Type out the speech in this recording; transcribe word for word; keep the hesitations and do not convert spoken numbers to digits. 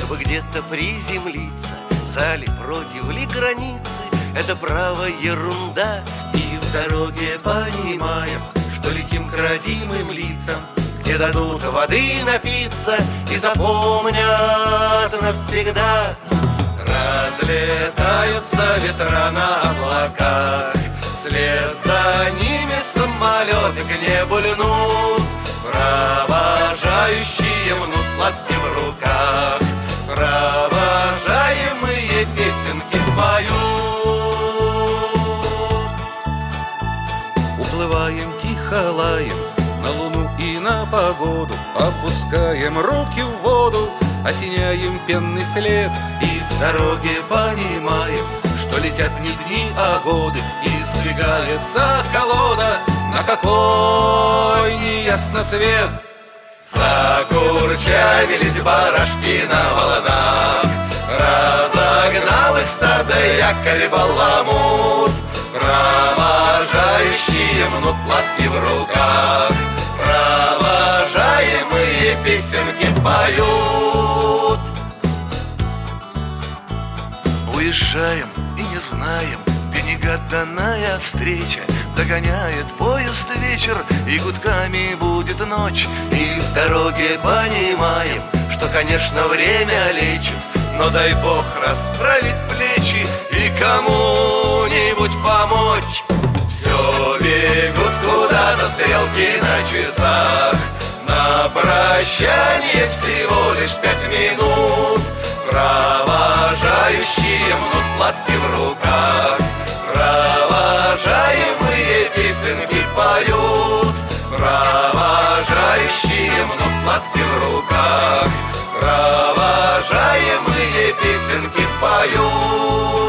чтобы где-то приземлиться. За ли, против ли границы, это право ерунда. И в дороге понимаем, что летим к родимым лицам, где дадут воды напиться и запомнят навсегда. Разлетаются ветра на облаках, вслед за ними самолеты к небу льнут. Провожающие мнут платки в руках, провожаемые песенки поют. Уплываем тихо, лаем на луну и на погоду, опускаем руки в воду, осеняем пенный след. И в дороге понимаем, что летят не дни, а годы, и сдвигается колода, на какой неясно цвет. Закурчавились барашки на волнах, разогнал их стадо якорь баламут. Провожающие мнут платки в руках, провожаемые песенки поют. Уезжаем и не знаем, где негаданная встреча. Догоняет поезд вечер, и гудками будет ночь. И в дороге понимаем, что, конечно, время лечит, но дай Бог расправить плечи и кому-нибудь помочь. Все бегут куда-то стрелки на часах, на прощание всего лишь пять минут. Провожающие мнут платки в руках, провожаемые песенки поют. Провожающие мнут платки в руках, провожаемые песенки поют.